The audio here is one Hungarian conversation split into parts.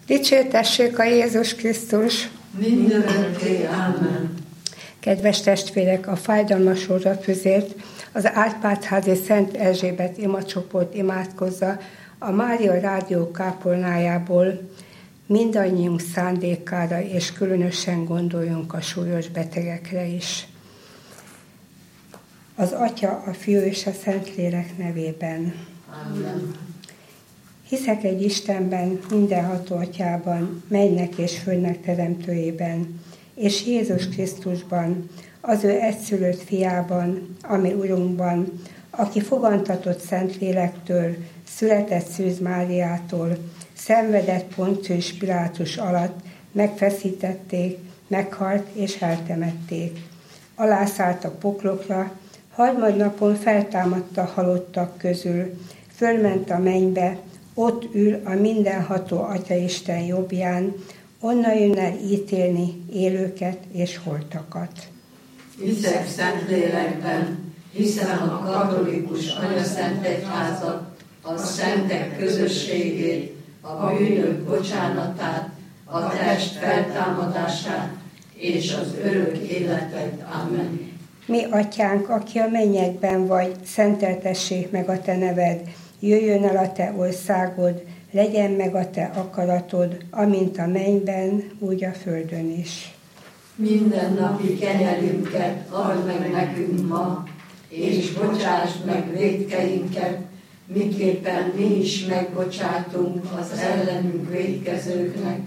Dicsértessék a Jézus Krisztus! Mindörökké, amen. Kedves testvérek, a fájdalmas rózsafüzért az Árpád-házi Szent Erzsébet imacsoport imádkozza a Mária Rádió kápolnájából. Mindannyiunk szándékára, és különösen gondoljunk a súlyos betegekre is. Az Atya, a Fiú és a Szentlélek nevében. Amen. Hiszek egy Istenben, mindenható Atyában, mennynek és földnek teremtőjében, és Jézus Krisztusban, az ő egyszülött fiában, ami Urunkban, aki fogantatott Szentlélektől, született Szűz Máriától, szenvedett Poncius Pilátus alatt, megfeszítették, meghalt és eltemették. Alászállt a poklokra, harmadnapon feltámadta a halottak közül, fölment a mennybe, ott ül a mindenható Atyaisten jobbján, onnan jön el ítélni élőket és holtakat. Hiszek Szentlélekben, hiszem a katolikus Anyaszent Egyházat, a szentek közösségét, a bűnök bocsánatát, a test feltámadását és az örök életet. Amen. Mi, Atyánk, aki a mennyekben vagy, szenteltessék meg a te neved, jöjjön el a te országod, legyen meg a te akaratod, amint a mennyben, úgy a földön is. Mindennapi kenyerünket add meg nekünk ma, és bocsásd meg vétkeinket, miképpen mi is megbocsátunk az ellenünk vétkezőknek,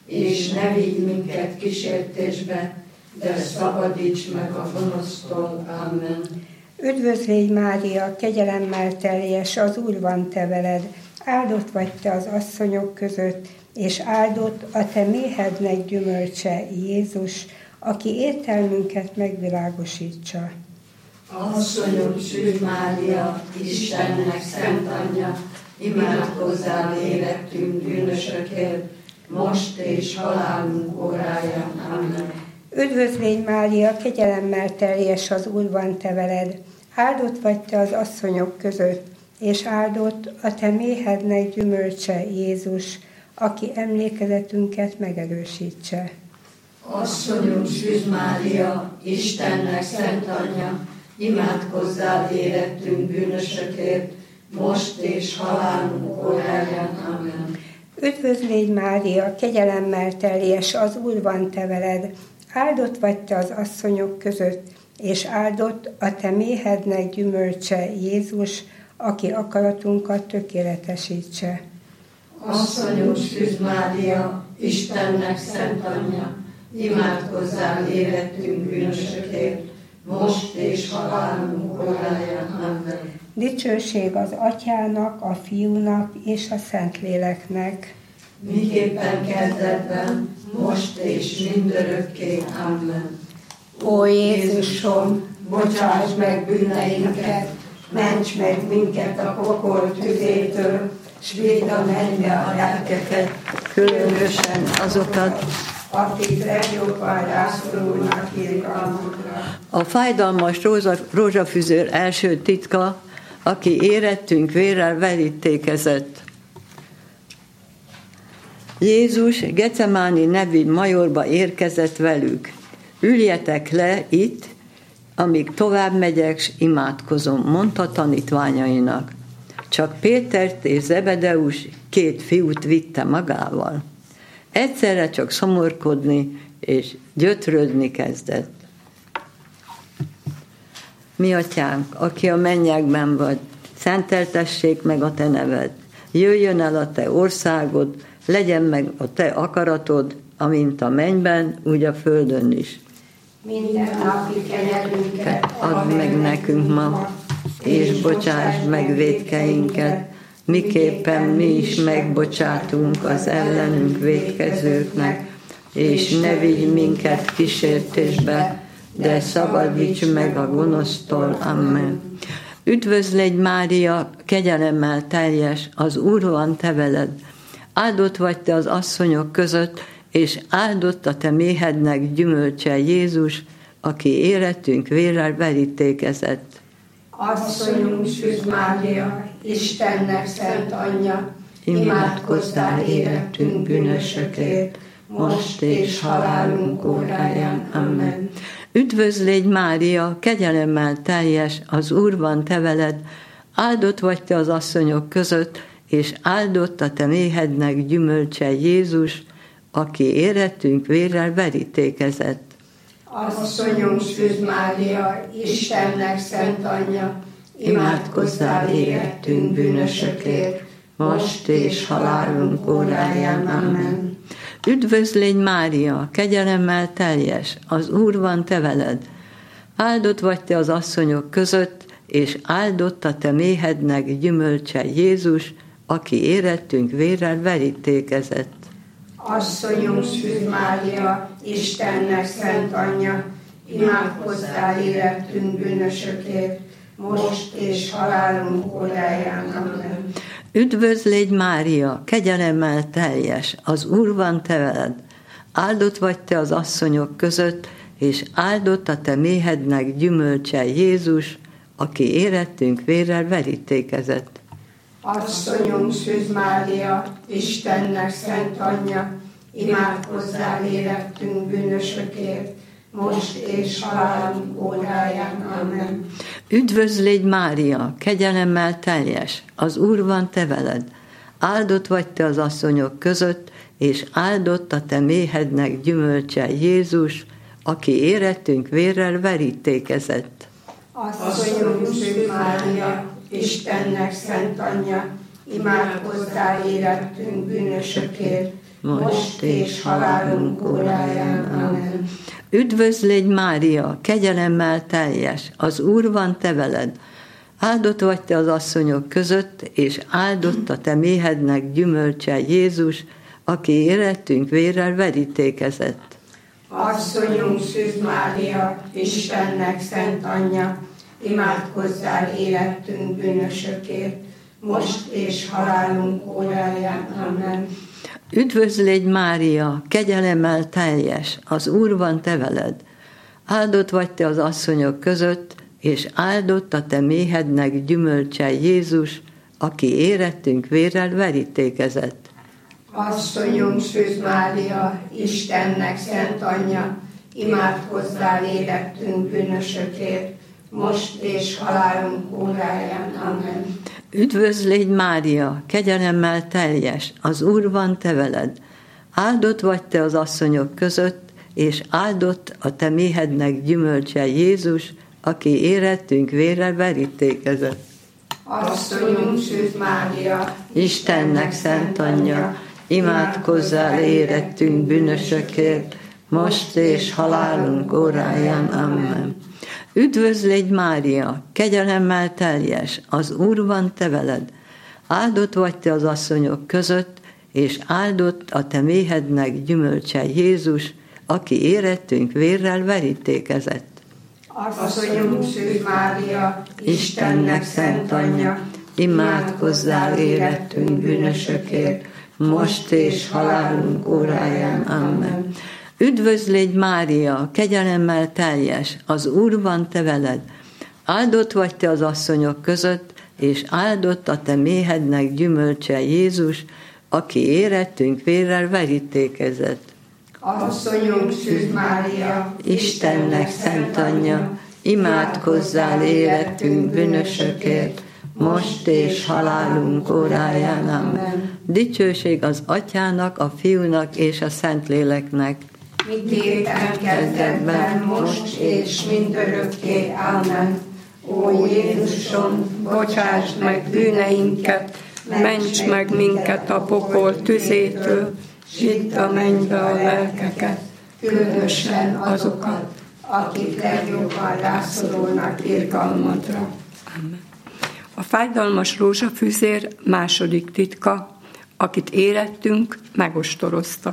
és ne vigy minket kísértésbe, de szabadíts meg a gonosztól. Amen. Üdvözlégy Mária, kegyelemmel teljes, az Úr van te veled, áldott vagy te az asszonyok között, és áldott a te méhednek gyümölcse, Jézus, aki értelmünket megvilágosítsa. Asszonyok, Szűz Mária, Istennek szent anyja, imádkozzál érettünk bűnösökért, most és halálunk óráján. Amen. Üdvözlégy Mária, kegyelemmel teljes, az Úr van te veled, áldott vagy te az asszonyok között, és áldott a te méhednek gyümölcse, Jézus, aki emlékezetünket megerősítse. Asszonyunk, Szűz Mária, Istennek szent anyja, imádkozzál érettünk bűnösökért, most és halálunk óráján. Amen. Üdvözlégy Mária, kegyelemmel teljes, az Úr van te veled, áldott vagy te az asszonyok között, és áldott a te méhednek gyümölcse, Jézus, aki akaratunkat tökéletesítse. Asszonyunk, Szűz Mária, Istennek szent anyja, imádkozzál érettünk bűnösökért, most és halálunk óráján. Amen. Dicsőség az Atyának, a Fiúnak és a Szentléleknek. Miképpen kezdetben, most és mindörökké. Amen. Ó Jézusom, bocsáss meg bűneinket, ments meg minket a pokol tüzétől, s vidd a mennybe a lelkeket, különösen azokat, akik legjobban rászorulnak irgalmukra. A fájdalmas rózsafüzér első titka, aki érettünk vérrel verítékezett. Jézus Gecemáni nevű majorba érkezett velük. Üljetek le itt, amíg tovább megyek, s imádkozom, mondta tanítványainak. Csak Pétert és Zebedeus 2 fiút vitte magával. Egyszerre csak szomorkodni és gyötrődni kezdett. Mi Atyánk, aki a mennyekben vagy, szenteltessék meg a te neved. Jöjjön el a te országod, legyen meg a te akaratod, amint a mennyben, úgy a földön is. Minden napi kenyerünket Add meg nekünk ma, és bocsásd meg vétkeinket, miképpen mi is megbocsátunk az ellenünk vétkezőknek, és ne vigy minket kísértésbe, de szabadíts meg a gonosztól. Amen. Üdvözlégy Mária, kegyelemmel teljes, az Úr van te veled. Áldott vagy te az asszonyok között, és áldott a te méhednek gyümölcse, Jézus, aki érettünk vérrel verítékezett. Asszonyunk, Szűz Mária, Istennek szent anyja, imádkozzál érettünk bűnösökért, most és halálunk óráján. Amen. Üdvözlégy Mária, kegyelemmel teljes, az Úr van te veled, áldott vagy te az asszonyok között, és áldott a te méhednek gyümölcse Jézus, aki érettünk vérrel verítékezett. Asszonyunk Szűz Mária, Istennek szent anyja, imádkozzál érettünk bűnösökért, most és halálunk óráján. Amen. Üdvözlégy Mária, kegyelemmel teljes, az Úr van te veled, áldott vagy te az asszonyok között, és áldott a te méhednek gyümölcse Jézus, aki érettünk vérrel verítékezett. Asszonyunk Szűz Mária, Istennek szent anyja, imádkozzál érettünk bűnösökért, most és halálunk óráján. Amen. Üdvözlégy Mária, kegyelemmel teljes, az Úr van te veled, áldott vagy te az asszonyok között, és áldott a te méhednek gyümölcse Jézus, aki érettünk vérrel verítékezett. Asszonyunk Szűz Mária, Istennek szent anyja, imádkozzál érettünk bűnösökért, most és halálunk óráján. Amen. Üdvözlégy Mária, kegyelemmel teljes, az Úr van te veled, áldott vagy te az asszonyok között, és áldott a te méhednek gyümölcse Jézus, aki érettünk vérrel verítékezett. Asszonyunk Szűz Mária, Istennek szent anyja, imádkozzál érettünk bűnösökért, most és halálunk óráján. Amen. Üdvözlégy Mária, kegyelemmel teljes, az Úr van te veled, áldott vagy te az asszonyok között, és áldott a te méhednek gyümölcse Jézus, aki érettünk vérrel verítékezett. Asszonyunk Szűz Mária, Istennek szent anyja, imádkozzál érettünk bűnösökért, most és halálunk óráján. Amen. Üdvözlégy Mária, kegyelemmel teljes, az Úr van te veled, áldott vagy te az asszonyok között, és áldott a te méhednek gyümölcse Jézus, aki érettünk vérrel verítékezett. Asszonyunk Szűz Mária, Istennek szent anyja, imádkozzál érettünk bűnösökért, most és halálunk óráján. Amen. Üdvözlégy Mária, kegyelemmel teljes, az Úr van te veled, áldott vagy te az asszonyok között, és áldott a te méhednek gyümölcse Jézus, aki érettünk vérrel verítékezett. Asszonyunk Szűz Mária, Istennek szent anyja, imádkozzál érettünk bűnösökért, most és halálunk óráján. Amen. Üdvözlégy Mária, kegyelemmel teljes, az Úr van te veled, áldott vagy te az asszonyok között, és áldott a te méhednek gyümölcse Jézus, aki érettünk vérrel verítékezett. Asszonyunk Szűz Mária, Istennek szent anyja, imádkozzál érettünk bűnösökért, most és halálunk óráján. Amen. Üdvözlégy Mária, kegyelemmel teljes, az Úr van te veled, áldott vagy te az asszonyok között, és áldott a te méhednek gyümölcse Jézus, aki érettünk vérrel verítékezett. Asszonyunk Szűz Mária, Istennek szent anyja, imádkozzál érettünk bűnösökért, most és halálunk óráján. Amen. Dicsőség az Atyának, a Fiúnak és a Szentléleknek. Miképpen kezdetben, most és mindörökké. Amen. Ó Jézusom, bocsáss meg bűneinket, ments meg minket a pokol tüzétől, s vidd a mennybe a lelkeket, különösen azokat, akik legjobban rászorulnak irgalmadra. Amen. A fájdalmas rózsafűzér második titka, akit érettünk, megostoroztak.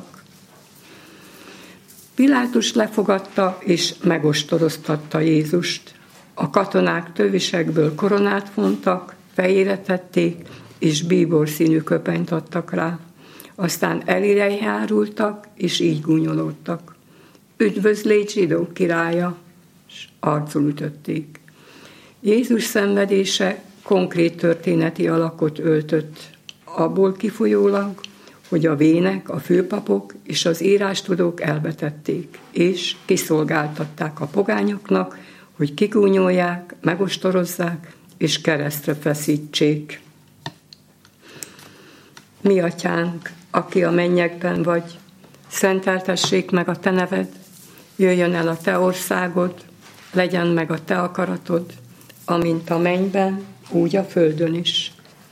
Pilátus lefogadta és megostoroztatta Jézust. A katonák tövisekből koronát vontak, fejére tették, és bíborszínű köpenyt adtak rá. Aztán elére járultak, és így gúnyolódtak. Üdvözlégy zsidók királya, s arcul ütötték. Jézus szenvedése konkrét történeti alakot öltött abból kifolyólag, hogy a vének, a főpapok és az írástudók elvetették, és kiszolgáltatták a pogányoknak, hogy kigúnyolják, megostorozzák és keresztre feszítsék. Mi atyánk, aki a mennyekben vagy, szenteltessék meg a te neved, jöjjön el a te országod, legyen meg a te akaratod, amint a mennyben, úgy a földön is.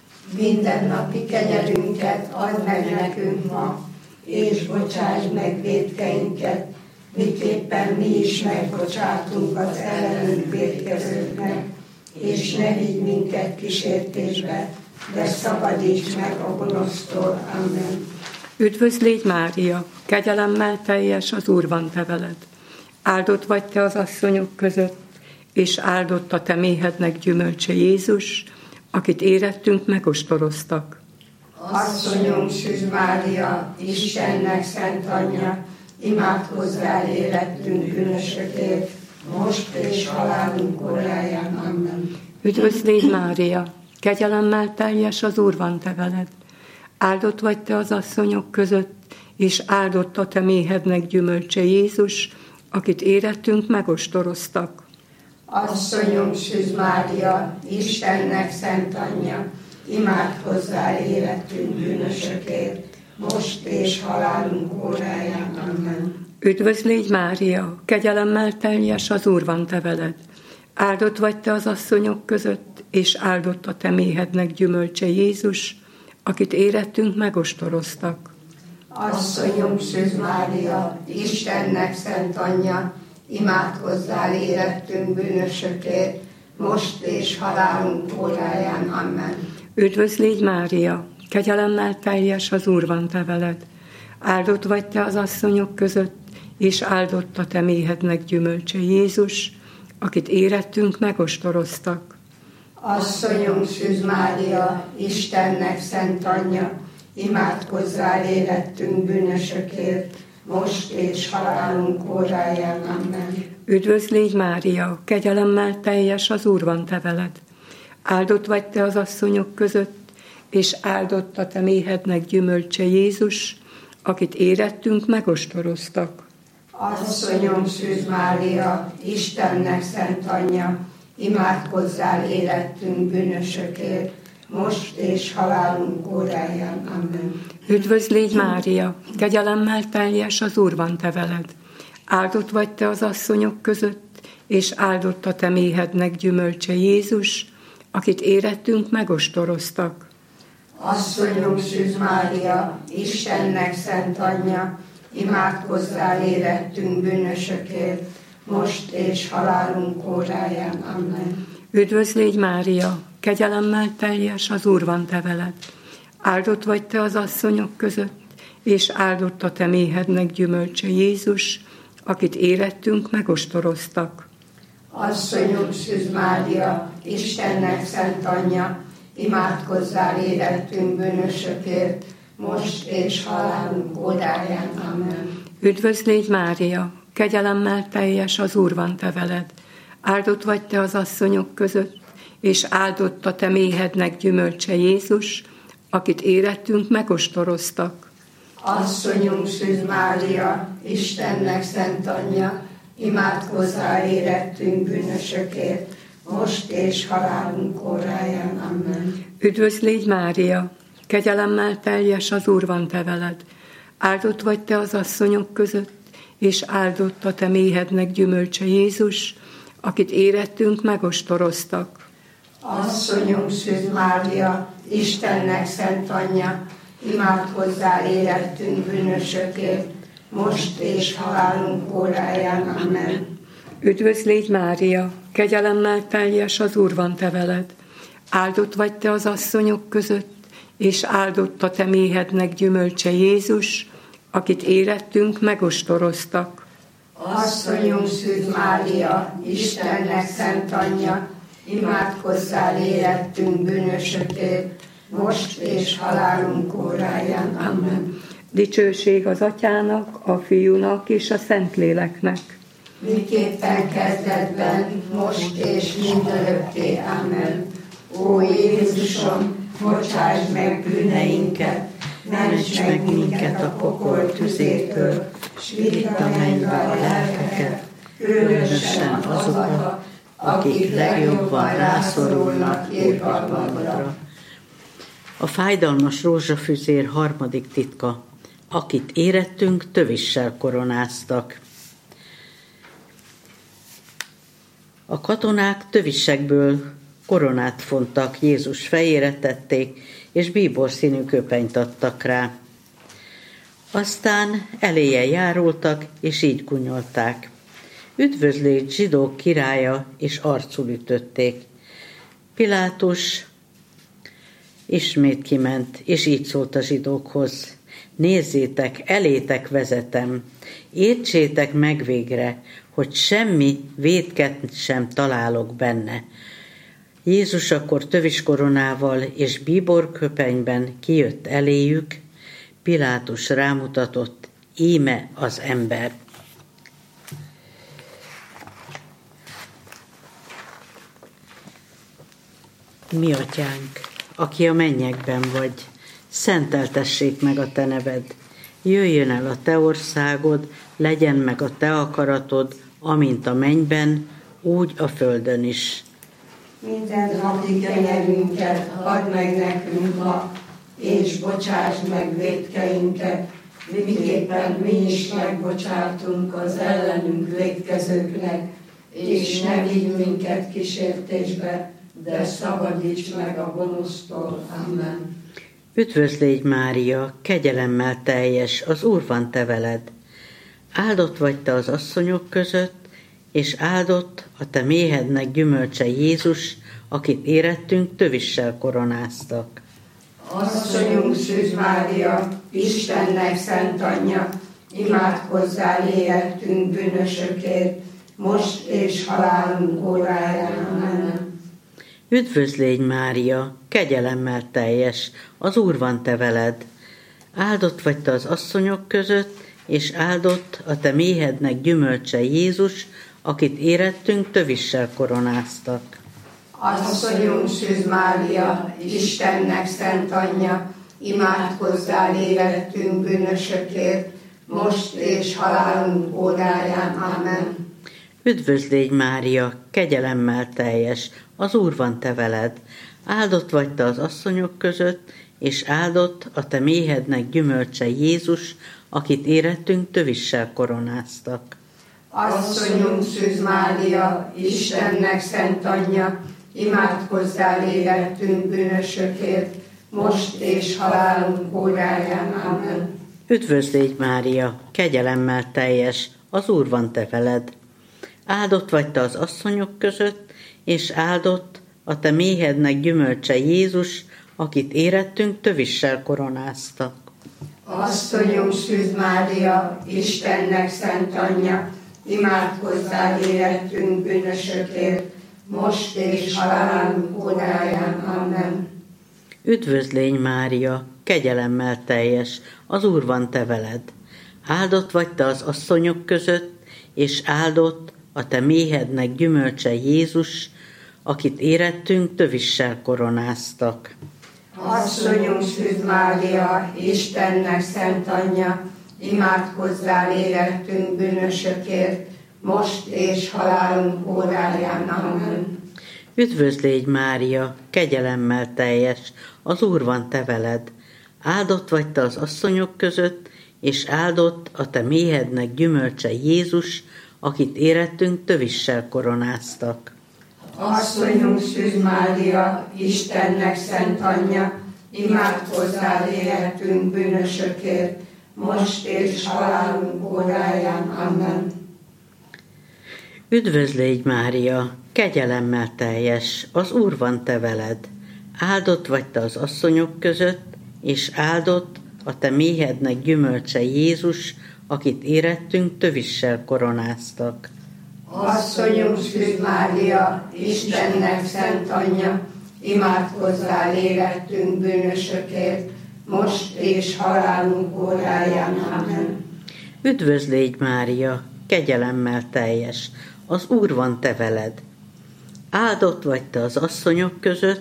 Mindennapi kenyerünket add meg nekünk ma, és bocsásd meg vétkeinket, miképpen mi is megbocsátunk az ellenünk vétkezőknek, és ne vigy minket kísértésbe, de szabadíts meg a gonosztól. Amen. Üdvözl légy Mária, kegyelemmel teljes, az Úr van te veled. Áldott vagy te az asszonyok között, és áldott a te méhednek gyümölcse Jézus, akit érettünk megostoroztak. Asszonyom, Szűz Mária, Istennek szent anyja, imádkozzál érettünk bűnösökért, most és halálunk óráján. Amen. Üdvözl légy Mária, kegyelemmel teljes, az Úr van te veled. Áldott vagy te az asszonyok között, és áldott a te méhednek gyümölcse Jézus, akit érettünk megostoroztak. Asszonyom, Szűz Mária, Istennek szent anyja, imádkozzál érettünk bűnösökért, most és halálunk óráján. Amen. Üdvözl légy Mária, kegyelemmel teljes, az Úr van te veled. Áldott vagy te az asszonyok között, és áldott a te méhednek gyümölcse Jézus, akit érettünk megostoroztak. Asszonyom, Szűz Mária, Istennek szent anyja, imádkozzál érettünk bűnösökért, most és halálunk óráján. Amen. Üdvözl légy Mária, kegyelemmel teljes, az Úr van te veled. Áldott vagy te az asszonyok között, és áldott a te méhednek gyümölcse Jézus, akit érettünk megostoroztak. Asszonyom, Szűz Mária, Istennek szent anyja, imádkozzál érettünk bűnösökért, most és halálunk óráján. Amen. Üdvözl légy Mária, kegyelemmel teljes, az Úr van te veled. Áldott vagy te az asszonyok között, és áldott a te méhednek gyümölcse Jézus, akit érettünk megostoroztak. Asszonyom, Szűz Mária, Istennek szent anyja, imádkozzál érettünk bűnösökért, most és halálunk óráján. Amen. Üdvözl légy Mária, kegyelemmel teljes, az Úr van te veled. Áldott vagy te az asszonyok között, és áldott a te méhednek gyümölcse Jézus, akit érettünk megostoroztak. Asszonyom, Szűz Mária, Istennek szent anyja, imádkozzál érettünk bűnösökért, most és halálunk óráján. Amen. Üdvözl légy Mária, kegyelemmel teljes, az Úr van te veled. Áldott vagy te az asszonyok között, és áldott a te méhednek gyümölcse Jézus, akit érettünk megostoroztak. Asszonyom, Szűz Mária, Istennek szent anyja, imádkozzál érettünk bűnösökért, most és halálunk óráján. Amen. Üdvözl légy Mária, kegyelemmel teljes, az Úr van te veled. Áldott vagy te az asszonyok között, és áldott a te méhednek gyümölcse Jézus, akit érettünk megostoroztak. Asszonyom, Szűz Mária, Istennek szent anyja, imádkozzál érettünk bűnösökért, most és halálunk óráján. Amen. Üdvözl légy Mária, kegyelemmel teljes, az Úr van te veled. Áldott vagy te az asszonyok között, és áldott a te méhednek gyümölcse Jézus, akit érettünk megostoroztak. Asszonyom, Szűz Mária, Istennek szent anyja, imádkozzál érettünk bűnösökért, most és halálunk óráján. Amen. Üdvözl légy Mária, kegyelemmel teljes, az Úr van te veled. Áldott vagy te az asszonyok között, és áldott a te méhednek gyümölcse Jézus, akit érettünk megostoroztak. Asszonyom, Szűz Mária, Istennek szent anyja, imádkozzál érettünk bűnösökért, most és halálunk óráján. Amen. Dicsőség az Atyának, a Fiúnak és a Szentléleknek. Miképpen kezdetben, most és mindörökké. Amen. Ó Jézusom, bocsáss meg bűneinket, ments meg minket a pokol tüzétől, s vidd a mennybe a lelkeket, különösen azokat, akik legjobban rászorulnak irgalmadra. A fájdalmas rózsafüzér harmadik titka. Akit érettünk, tövissel koronáztak. A katonák tövisekből koronát fontak, Jézus fejére tették, és bíborszínű köpenyt adtak rá. Aztán eléje járultak, és így kunyolták. Üdvözlégy zsidók királya, és arcul ütötték. Pilátus ismét kiment, és így szólt a zsidókhoz. Nézzétek, elétek vezetem, értsétek meg végre, hogy semmi vétket sem találok benne. Jézus akkor töviskoronával és bíborköpenyben kijött eléjük, Pilátus rámutatott, íme az ember. Mi atyánk, aki a mennyekben vagy, szenteltessék meg a te neved, jöjjön el a te országod, legyen meg a te akaratod, amint a mennyben, úgy a földön is. Minden napi kenyerünket add meg nekünk ma, és bocsáss meg vétkeinket, miképpen mi is megbocsátunk az ellenünk vétkezőknek, és ne vigy minket kísértésbe, de szabadíts meg a gonosztól. Amen. Üdvözlégy Mária, kegyelemmel teljes, az Úr van te veled. Áldott vagy te az asszonyok között, és áldott a te méhednek gyümölcse Jézus, akit érettünk tövissel koronáztak. Asszonyunk Szűz Mária, Istennek szent anyja, imádkozzál érettünk bűnösökért, most és halálunk óráján. Amen. Üdvözlégy Mária, kegyelemmel teljes, az Úr van te veled. Áldott vagy te az asszonyok között, és áldott a te méhednek gyümölcse Jézus, akit érettünk tövissel koronáztak. Asszonyunk Szűz Mária, Istennek szent anyja, imádkozzál érettünk bűnösökért, most és halálunk óráján. Amen. Üdvözlégy Mária, kegyelemmel teljes, az Úr van te veled. Áldott vagy te az asszonyok között, és áldott a te méhednek gyümölcse Jézus, akit érettünk tövissel koronáztak. Asszonyunk Szűz Mária, Istennek szent anyja, imádkozzál érettünk bűnösökért, most és halálunk óráján. Amen. Üdvözlégy Mária, kegyelemmel teljes, az Úr van te veled. Áldott vagy te az asszonyok között, és áldott a te méhednek gyümölcse Jézus, akit érettünk tövissel koronáztak. Asszonyunk Szűz Mária, Istennek szent anyja, imádkozzál érettünk bűnösökért, most és halálunk óráján. Amen. Üdvözlégy Mária, kegyelemmel teljes, az Úr van te veled. Áldott vagy te az asszonyok között, és áldott a te méhednek gyümölcse Jézus, akit érettünk tövissel koronáztak. Asszonyunk Szűz Mária, Istennek szent anyja, imádkozzál érettünk bűnösökért, most és halálunk óráján. Amen. Üdvözlégy Mária, kegyelemmel teljes, az Úr van te veled. Áldott vagy te az asszonyok között, és áldott a te méhednek gyümölcse Jézus, akit érettünk tövissel koronáztak. Asszonyunk Szűz Mária, Istennek szent anyja, imádkozzál érettünk bűnösökért, most és halálunk óráján. Amen. Üdvözlégy Mária, kegyelemmel teljes, az Úr van te veled. Áldott vagy te az asszonyok között, és áldott a te méhednek gyümölcse Jézus, akit érettünk tövissel koronáztak. Asszonyunk Szűz Mária, Istennek szent anyja, imádkozzál érettünk bűnösökért, most és halálunk óráján. Amen. Üdvözlégy Mária, kegyelemmel teljes, az Úr van te veled. Áldott vagy te az asszonyok között,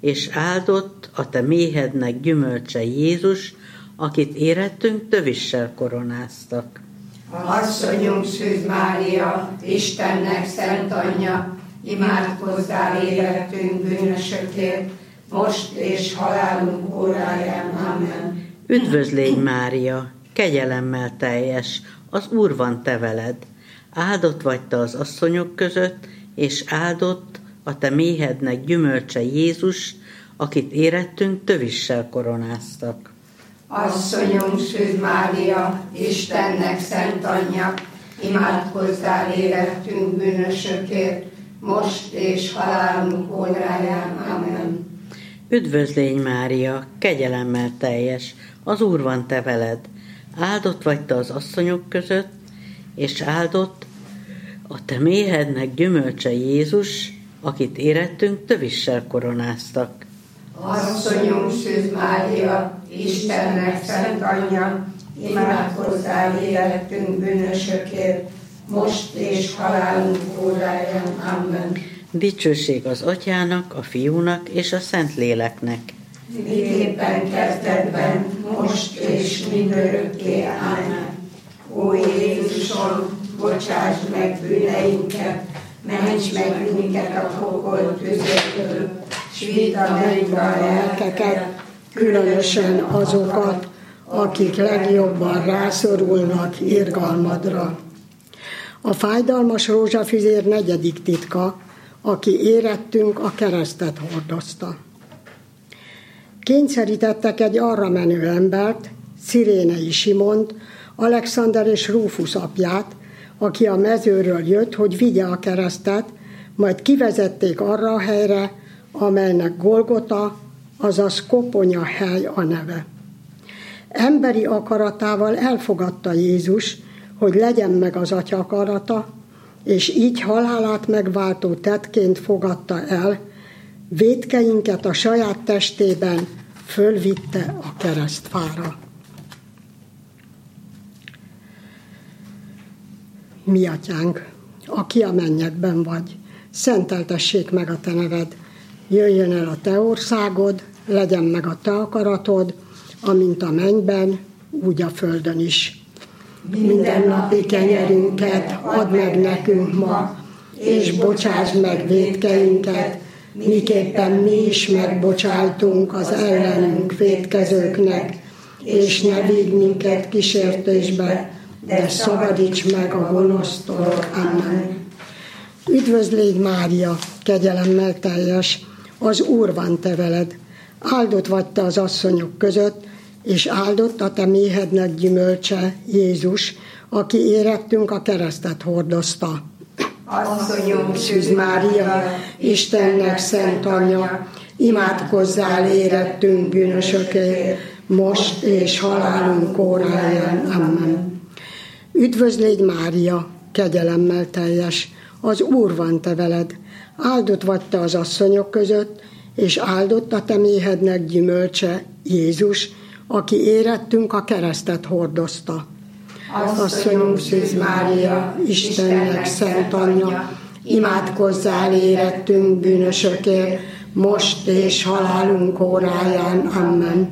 és áldott a te méhednek gyümölcse Jézus, akit érettünk tövissel koronáztak. Asszonyunk Szűz Mária, Istennek szent anyja, imádkozzál érettünk bűnösökért, most és halálunk óráján. Amen. Üdvözlégy Mária, kegyelemmel teljes, az Úr van te veled. Áldott vagy te az asszonyok között, és áldott a te méhednek gyümölcse Jézus, akit érettünk tövissel koronáztak. Asszonyunk Szűz Mária, Istennek szent anyja, imádkozzál érettünk bűnösökért, most és halálunk óráján. Amen. Üdvözlégy Mária, kegyelemmel teljes, az Úr van te veled. Áldott vagy te az asszonyok között, és áldott a te méhednek gyümölcse Jézus, akit érettünk tövissel koronáztak. Asszonyunk Szűz Mária, Istennek szent anyja, imádkozzál érettünk bűnösökért, most és halálunk óráján. Amen. Dicsőség az Atyának, a Fiúnak és a Szentléleknek. Miképpen kezdetben, most és mindörökké. Amen. Ó Jézusom, bocsáss meg bűneinket, ments meg minket a pokol tüzéből, s vidd a mennybe a lelkeket, különösen azokat, akik legjobban rászorulnak irgalmadra. A fájdalmas rózsafüzér 4. titka, aki érettünk a keresztet hordozta. Kényszerítettek egy arra menő embert, Szirénei Simont, Alexander és Rúfusz apját, aki a mezőről jött, hogy vigye a keresztet, majd kivezették arra a helyre, amelynek Golgota, azaz koponya hely a neve. Emberi akaratával elfogadta Jézus, hogy legyen meg az Atya akarata, és így halálát megváltó tettként fogadta el, vétkeinket a saját testében fölvitte a keresztfára. Mi Atyánk, aki a mennyekben vagy, szenteltessék meg a te neved, jöjjön el a te országod, legyen meg a te akaratod, amint a mennyben, úgy a földön is. Mindennapi kenyerünket add meg nekünk ma, és bocsáss meg vétkeinket, miképpen mi is megbocsájtunk az ellenünk vétkezőknek, és ne vigy minket kísértésbe, de szabadíts meg a gonosztól. Amen. Üdvözlégy Mária, kegyelemmel teljes, az Úr van te veled. Áldott vagy te az asszonyok között, és áldott a te méhednek gyümölcse, Jézus, aki érettünk a keresztet hordozta. Asszonyunk Szűz Mária, Istennek szent anyja, imádkozzál érettünk bűnösökért, most és halálunk óráján. Amen. Üdvözlégy Mária, kegyelemmel teljes, az Úr van te veled. Áldott vagy te az asszonyok között, és áldott a te méhednek gyümölcse, Jézus, aki érettünk a keresztet hordozta. Asszonyunk Szűz Mária, Istennek szent anyja, imádkozzál érettünk bűnösökért, most és halálunk óráján. Amen.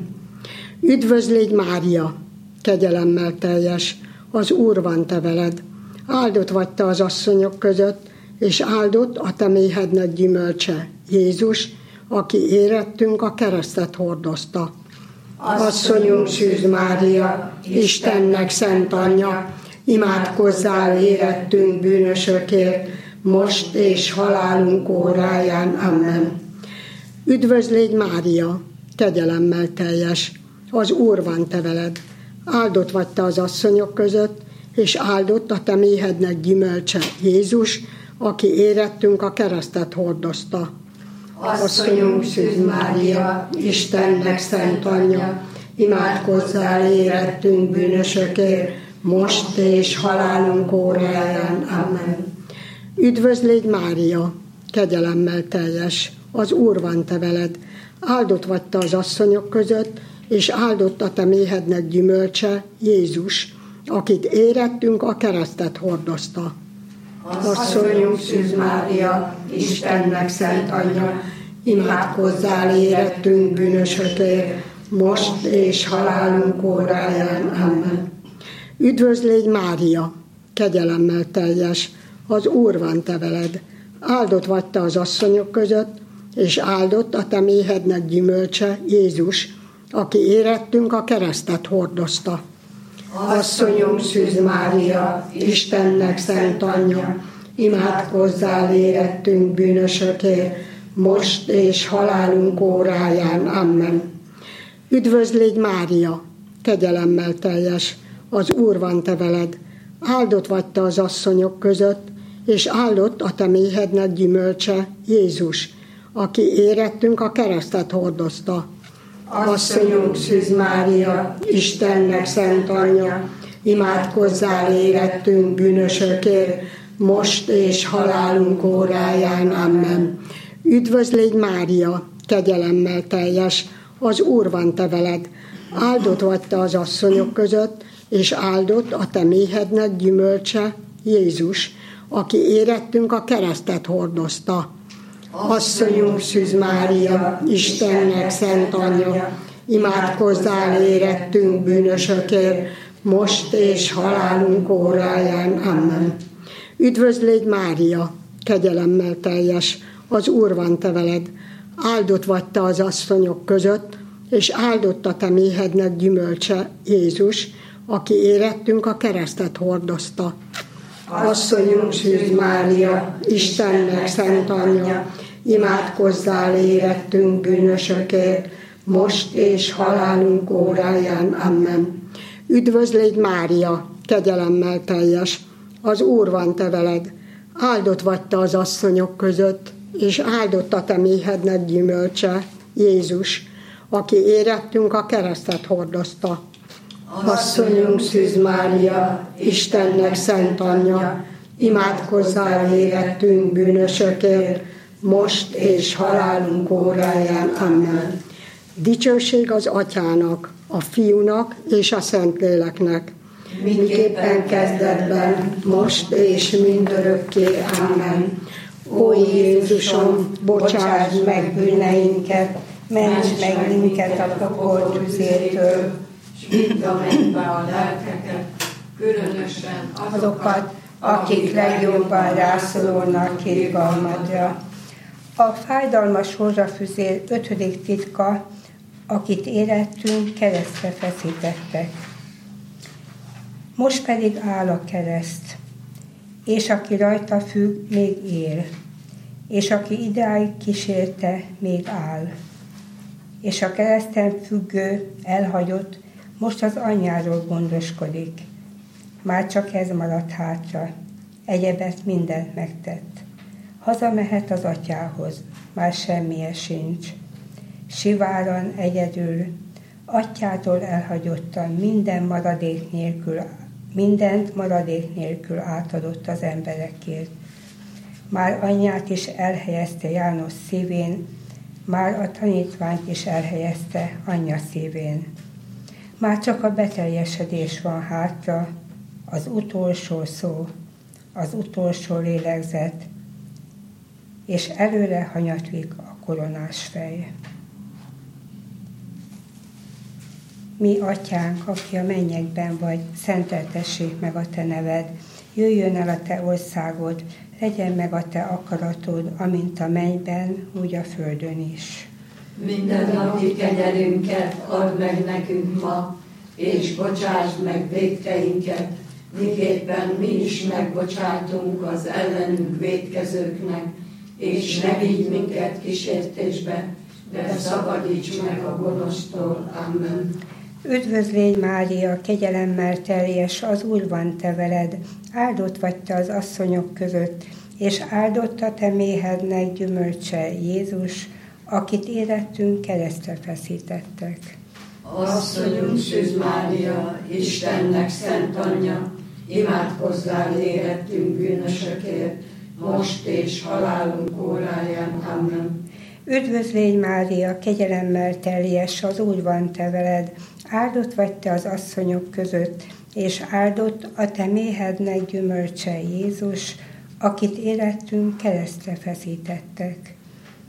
Üdvözlégy Mária, kegyelemmel teljes, az Úr van te veled. Áldott vagy te az asszonyok között, és áldott a te méhednek gyümölcse, Jézus, aki érettünk a keresztet hordozta. Asszonyunk Szűz Mária, Istennek szent anyja, imádkozzál érettünk bűnösökért, most és halálunk óráján. Amen. Üdvözlégy Mária, kegyelemmel teljes, az Úr van te veled. Áldott vagy te az asszonyok között, és áldott a te méhednek gyümölcse, Jézus, aki érettünk a keresztet hordozta. Asszonyunk Szűz Mária, Istennek szent anyja, imádkozzál érettünk bűnösökért, most és halálunk óráján. Amen. Üdvözlégy Mária, kegyelemmel teljes, az Úr van te veled. Áldott vagy te az asszonyok között, és áldott a te méhednek gyümölcse, Jézus, akit érettünk a keresztet hordozta. Asszonyunk Szűz Mária, Istennek szent anyja, imádkozzál érettünk bűnösökért, most és halálunk óráján. Amen. Üdvözl légy Mária, kegyelemmel teljes, az Úr van te veled. Áldott vagy te az asszonyok között, és áldott a te méhednek gyümölcse, Jézus, aki érettünk a keresztet hordozta. Asszonyunk Szűz Mária, Istennek szent anyja, imádkozzál érettünk bűnösökért, most és halálunk óráján. Amen. Üdvözl légy Mária, kegyelemmel teljes, az Úr van te veled. Áldott vagy te az asszonyok között, és áldott a te méhednek gyümölcse, Jézus, aki érettünk a keresztet hordozta. Asszonyunk Szűz Mária, Istennek szent anyja, imádkozzál érettünk bűnösökért, most és halálunk óráján. Amen. Üdvözl légy Mária, kegyelemmel teljes, az Úr van te veled. Áldott vagy te az asszonyok között, és áldott a te méhednek gyümölcse, Jézus, aki érettünk a keresztet hordozta. Asszonyunk Szűz Mária, Istennek szent anyja, imádkozzál érettünk bűnösökért, most és halálunk óráján. Amen. Üdvözl légy Mária, kegyelemmel teljes, az Úr van te veled. Áldott vagy te az asszonyok között, és áldott a te méhednek gyümölcse, Jézus, aki érettünk a keresztet hordozta. Asszonyunk Szűz Mária, Istennek szent anyja, imádkozzál érettünk bűnösökért, most és halálunk óráján. Amen. Üdvözl légy Mária, kegyelemmel teljes, az Úr van te veled. Áldott vagy te az asszonyok között, és áldott a te méhednek gyümölcse, Jézus, aki érettünk a keresztet hordozta. Asszonyunk Szűz Mária, Istennek szent anyja, imádkozzál érettünk bűnösökért, most és halálunk óráján. Amen. Dicsőség az Atyának, a Fiúnak és a Szentléleknek. Miképpen kezdetben, most és mindörökké. Amen. Ó Jézusom, bocsáss meg bűneinket, ments meg minket a pokol tüzétől, s vidd a mennybe a lelkeket, különösen azokat, akik legjobban rászorulnak irgalmadra. A fájdalmas rózsafüzér 5. titka, akit érettünk, keresztre feszítettek. Most pedig áll a kereszt, és aki rajta függ, még él, és aki idáig kísérte, még áll. És a kereszten függő, elhagyott, most az anyjáról gondoskodik. Már csak ez maradt hátra, egyebet mindent megtett. Hazamehet az atyához, már semmije sincs. Siváran egyedül, atyától elhagyottan mindent maradék nélkül átadott az emberekért. Már anyját is elhelyezte János szívén, már a tanítványt is elhelyezte anyja szívén. Már csak a beteljesedés van hátra, az utolsó szó, az utolsó lélegzet, és előre hanyatlik a koronás fej. Mi, Atyánk, aki a mennyekben vagy, szenteltessék meg a te neved, jöjjön el a te országod, legyen meg a te akaratod, amint a mennyben, úgy a földön is. Mindennapi kenyerünket add meg nekünk ma, és bocsásd meg vétkeinket, miképpen mi is megbocsátunk az ellenünk vétkezőknek, és ne vigy minket kísértésbe, de szabadíts meg a gonosztól. Amen. Üdvözl légy Mária, kegyelemmel teljes, az Úr van te veled, áldott vagy te az asszonyok között, és áldott a te méhednek gyümölcse, Jézus, akit érettünk, keresztre feszítettek. Asszonyunk Szűz Mária, Istennek szent anyja, imádkozzál érettünk bűnösökért, most és halálunk óráján. Amen. Üdvözl légy Mária, kegyelemmel teljes, az Úr van te veled, áldott vagy te az asszonyok között, és áldott a te méhednek gyümölcse, Jézus, akit érettünk, keresztre feszítettek.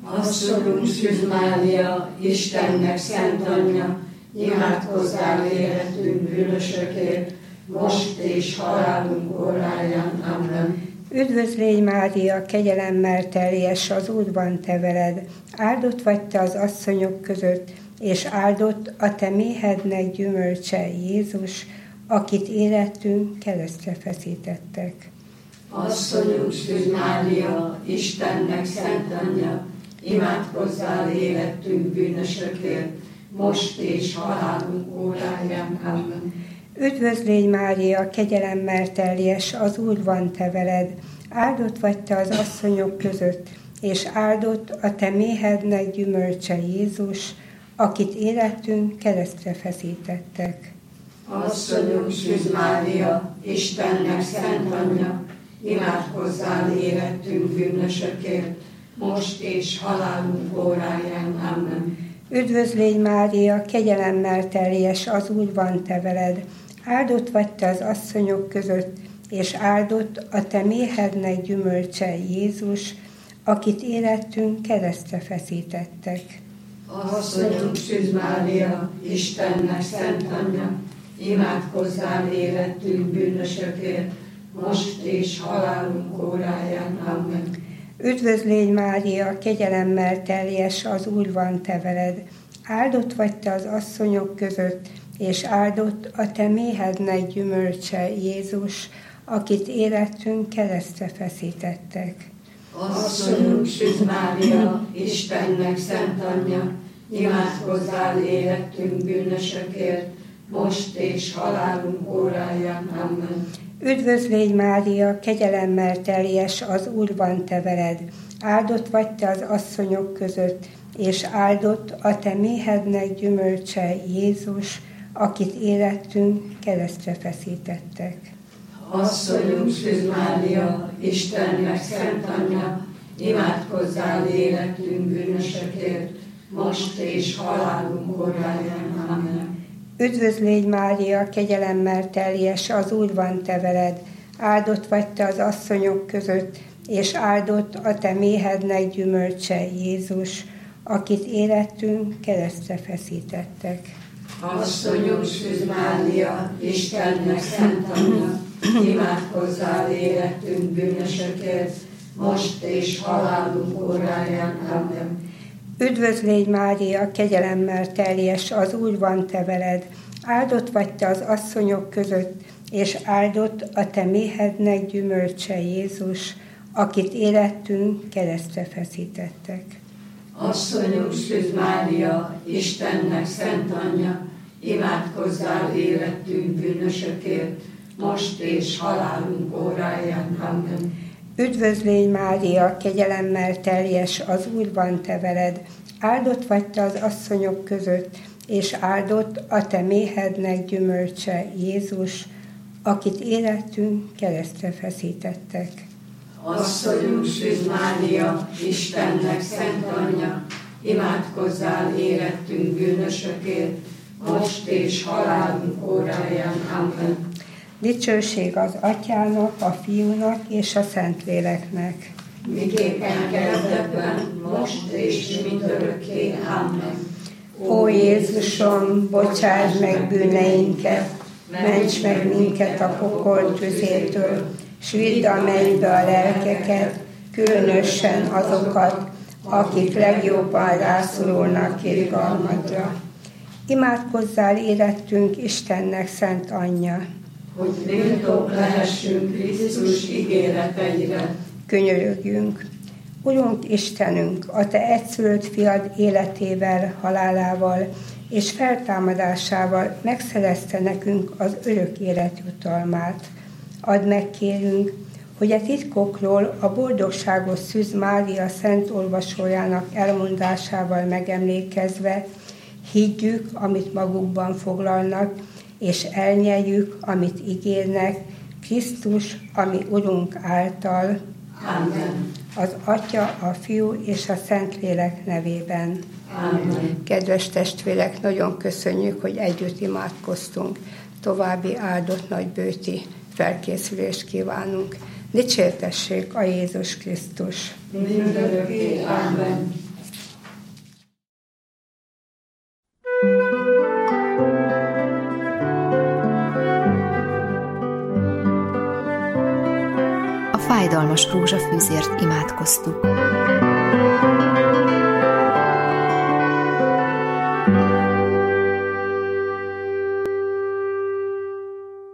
Asszonyunk Szűz Mária, Istennek szent anyja, imádkozzál életünk bűnösökért, most és halálunk óráján. Amen. Üdvözlégy Mária, kegyelemmel teljes, az Úr van te veled, áldott vagy te az asszonyok között, és áldott a te méhednek gyümölcse, Jézus, akit életünk keresztre feszítettek. Asszonyunk Szűz Mária, Istennek szent anyja, imádkozzál életünk bűnösökért, most és halálunk óráján. Amen. Üdvözlégy Mária, kegyelemmel teljes, az Úr van te veled, áldott vagy te az asszonyok között, és áldott a te méhednek gyümölcse, Jézus, akit életünk keresztre feszítettek. Asszonyunk Szűz Mária, Istennek szent anyja, imádkozzál életünk bűnösökért, most és halálunk óráján. Amen. Üdvözlégy Mária, kegyelemmel teljes, az Úr van te veled, áldott vagy te az asszonyok között, és áldott a te méhednek gyümölcse, Jézus, akit életünk keresztre feszítettek. Asszonyunk Szűz Mária, Istennek szent anyja, imádkozzál életünk bűnösökért, most és halálunk óráján. Amen. Üdvözlégy Mária, kegyelemmel teljes, az Úr van te veled, áldott vagy te az asszonyok között, és áldott a te méhednek gyümölcse, Jézus, akit életünk keresztre feszítettek. Asszonyunk Szűz Mária, Istennek szent anyja, imádkozzál életünk bűnösökért, most és halálunk óráján. Amen. Üdvözlégy Mária, kegyelemmel teljes, az Úr van te veled, áldott vagy te az asszonyok között, és áldott a te méhednek gyümölcse, Jézus, akit életünk keresztre feszítettek. Asszonyunk Szűz Mária, Istennek szent anyja, imádkozzál életünk bűnösökért, most és halálunk óráján. Amen. Üdvözlégy Mária, kegyelemmel teljes, az Úr van te veled, áldott vagy te az asszonyok között, és áldott a te méhednek gyümölcse, Jézus, akit életünk keresztre feszítettek. Asszonyunk Szűz Mária, Istennek szent anyja, imádkozzál életünk bűnösökért, most és halálunk óráján. Amen. Üdvözlégy Mária, kegyelemmel teljes, az Úr van te veled, áldott vagy te az asszonyok között, és áldott a te méhednek gyümölcse, Jézus, akit életünk keresztre feszítettek. Asszonyunk Szűz Mária, Istennek szent anyja, imádkozzál életünk bűnösökért, most és halálunk óráján. Amen. Üdvözlégy Mária, kegyelemmel teljes, az Úr van te veled, áldott vagy te az asszonyok között, és áldott a te méhednek gyümölcse, Jézus, akit életünk keresztre feszítettek. Asszonyunk Szűz Mária, Istennek szent anyja, imádkozzál életünk bűnösökért, most és halálunk óráján. Amen. Dicsőség az Atyának, a Fiúnak és a Szentléleknek. Miképpen kezdetben, most és mindörökké. Amen. Ó Jézusom, bocsáss meg bűneinket, ments meg minket a pokol tüzétől, s vidd a mennybe a lelkeket, különösen azokat, akik legjobban rászorulnak irgalmadra. Imádkozzál érettünk Istennek szent anyja, hogy méltók lehessünk Krisztus ígéreteire. Könyörögjünk. Urunk Istenünk, a te egyszülött fiad életével, halálával és feltámadásával megszerezte nekünk az örök élet jutalmát. Add meg, kérünk, hogy a titkokról a boldogságos Szűz Mária szent olvasójának elmondásával megemlékezve higgyük, amit magukban foglalnak, és elnyeljük, amit ígérnek, Krisztus, ami Urunk által. Amen. Az Atya, a Fiú és a Szentlélek nevében. Amen. Kedves testvérek, nagyon köszönjük, hogy együtt imádkoztunk. További áldott nagybőti felkészülést kívánunk. Dicsértessék a Jézus Krisztus! Mindörökké. Amen. fájdalmas rózsafűzért imádkoztuk.